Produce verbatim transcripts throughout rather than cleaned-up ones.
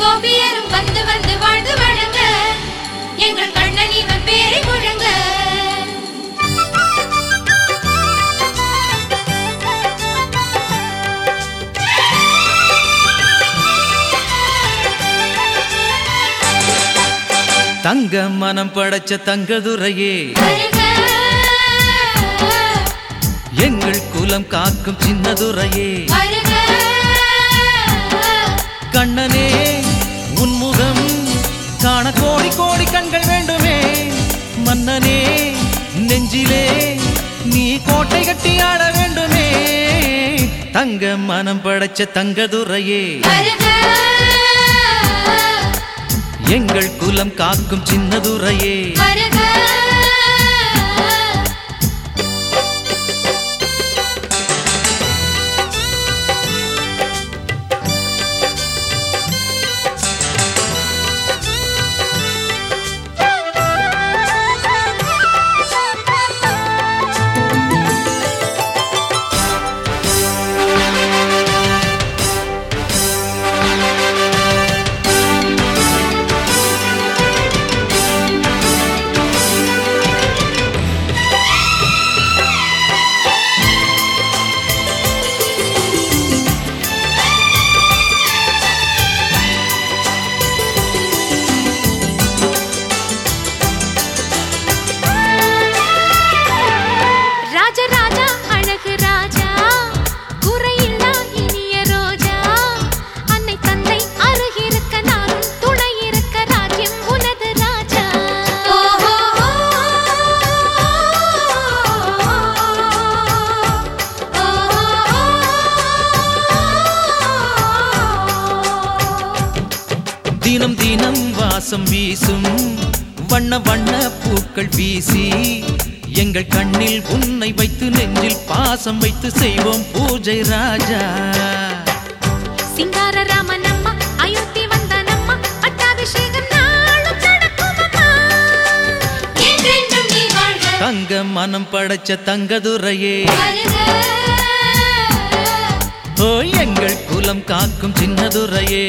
கோபியரும் வந்து வந்து வாழ்ந்து வழங்க எங்கள் கண்ணன் இவன் பேரை முழங்க. தங்க மனம் படைச்ச தங்கதுரையே எங்கள் குலம் காக்கும் சின்னதுரையே கண்ணனே உன்முகம் காண கோடி கோடி கண்கள் வேண்டுமே. மன்னனே நெஞ்சிலே நீ கோட்டை கட்டி ஆட வேண்டுமே. தங்க மனம் படைச்ச தங்கதுரையே எங்கள் குலம் காக்கும் சின்னதுரையே தினம் தினம் வாசம் வீசும் வண்ண வண்ண பூக்கள் வீசி எங்கள் கண்ணில் உன்னை வைத்து நெஞ்சில் பாசம் வைத்து செய்வோம் பூஜை ராஜா. சிங்கார ராமனம்மா அயோத்தி வந்தானம்மா பட்டாபிஷேகம் நாளும் நடக்குமம்மா. என்றென்றும் நீ வாழ்க. தங்க மனம் படைச்ச தங்கதுரையே ஓ எங்கள் குலம் காக்கும் சின்னதுரையே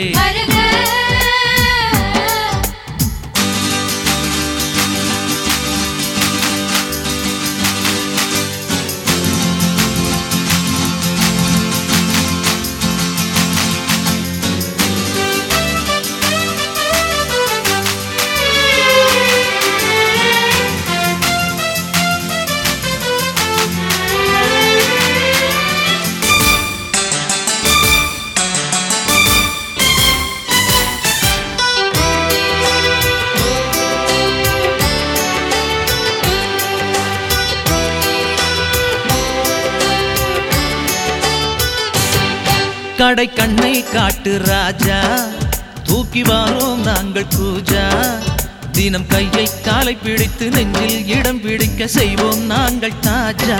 கடை கண்ணை காட்டு ராஜா தூக்கி வாரோம் நாங்கள் பூஜா. தினம் கையை காலை பிடித்து நெஞ்சில் இடம் பிடிக்க செய்வோம் நாங்கள் தாஜா.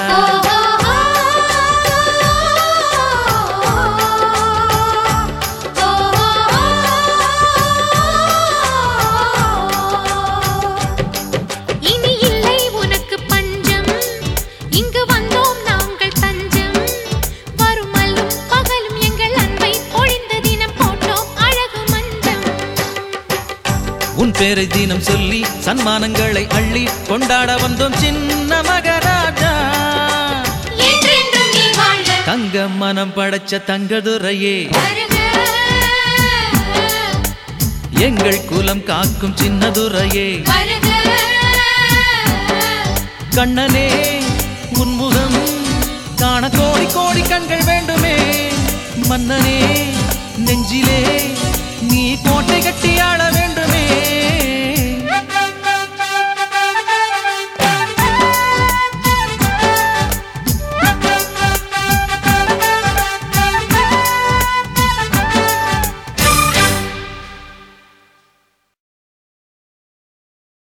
உன் பேரை தினம் சொல்லி சன்மானங்களை அள்ளி கொண்டாட வந்தோம் சின்ன மகராஜா. தங்க மனம் படைச்ச தங்கதுரையே எங்கள் குலம் காக்கும் சின்னதுரையே கண்ணனே உன்முகம் காண கோடி கோடி கண்கள் வேண்டுமே. மன்னனே நெஞ்சிலே நீ கோட்டை கட்டி ஆட